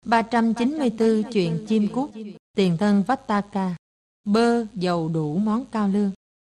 394 chuyện chim cút, tiền thân Vattaka, bơ, dầu đủ món cao lương.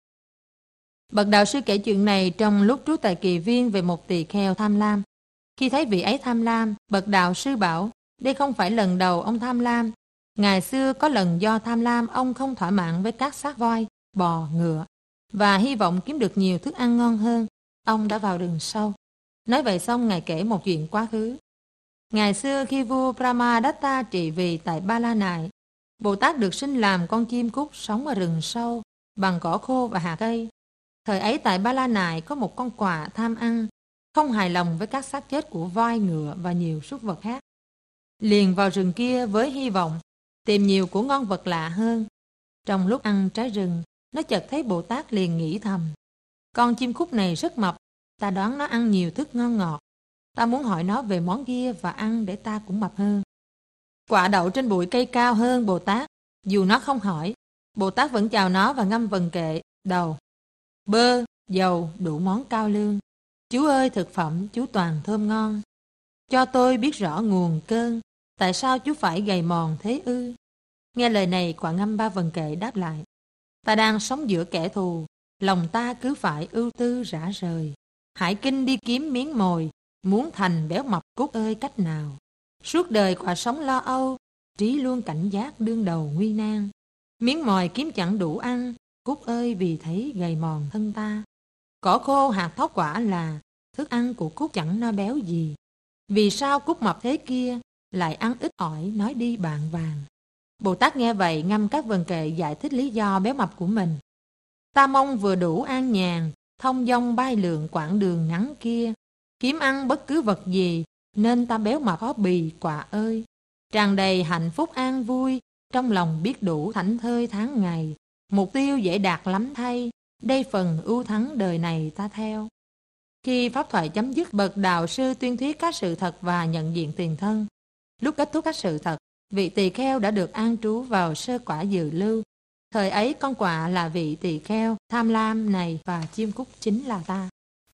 Bậc đạo sư kể chuyện này trong lúc trú tại Kỳ Viên về một tỳ kheo tham lam. Khi thấy vị ấy tham lam, bậc đạo sư bảo, đây không phải lần đầu ông tham lam. Ngày xưa có lần do tham lam ông không thỏa mãn với các xác voi, bò, ngựa, và hy vọng kiếm được nhiều thức ăn ngon hơn. Ông đã vào rừng sâu. Nói vậy xong, Ngài kể một chuyện quá khứ. Ngày xưa khi vua Brahmadatta trị vì tại Ba La Nại, Bồ Tát được sinh làm con chim cút sống ở rừng sâu, bằng cỏ khô và hạt cây. Thời ấy tại Ba La Nại có một con quạ tham ăn, không hài lòng với các xác chết của voi, ngựa và nhiều súc vật khác. Liền vào rừng kia với hy vọng tìm nhiều của ngon vật lạ hơn. Trong lúc ăn trái rừng, nó chợt thấy Bồ Tát liền nghĩ thầm, con chim cút này rất mập, ta đoán nó ăn nhiều thức ngon ngọt. Ta muốn hỏi nó về món kia và ăn để ta cũng mập hơn. Quạ đậu trên bụi cây cao hơn Bồ Tát. Dù nó không hỏi, Bồ Tát vẫn chào nó và ngâm vần kệ đầu. Bơ, dầu, đủ món cao lương. Chú ơi, thực phẩm chú toàn thơm ngon. Cho tôi biết rõ nguồn cơn, tại sao chú phải gầy mòn thế ư? Nghe lời này, quạ ngâm ba vần kệ đáp lại. Ta đang sống giữa kẻ thù, lòng ta cứ phải ưu tư rã rời. Hải kinh đi kiếm miếng mồi, muốn thành béo mập cút ơi cách nào. Suốt đời quạ sống lo âu, trí luôn cảnh giác đương đầu nguy nan. Miếng mồi kiếm chẳng đủ ăn, cút ơi vì thấy gầy mòn thân ta. Cỏ khô hạt thóc quả là thức ăn của cút chẳng no béo gì. Vì sao cút mập thế kia lại ăn ít ỏi nói đi bạn vàng. Bồ Tát nghe vậy ngâm các vần kệ giải thích lý do béo mập của mình. Ta mong vừa đủ an nhàn, thông dong bay lượn quãng đường ngắn kia. Kiếm ăn bất cứ vật gì, nên ta béo mập khó bì quạ ơi. Tràn đầy hạnh phúc an vui, trong lòng biết đủ thảnh thơi tháng ngày. Mục tiêu dễ đạt lắm thay, đây phần ưu thắng đời này ta theo. Khi pháp thoại chấm dứt, bậc đạo sư tuyên thuyết các sự thật và nhận diện tiền thân. Lúc kết thúc các sự thật, vị tỳ kheo đã được an trú vào sơ quả dự lưu. Thời ấy con quạ là vị tỳ kheo tham lam này và chim cút chính là ta.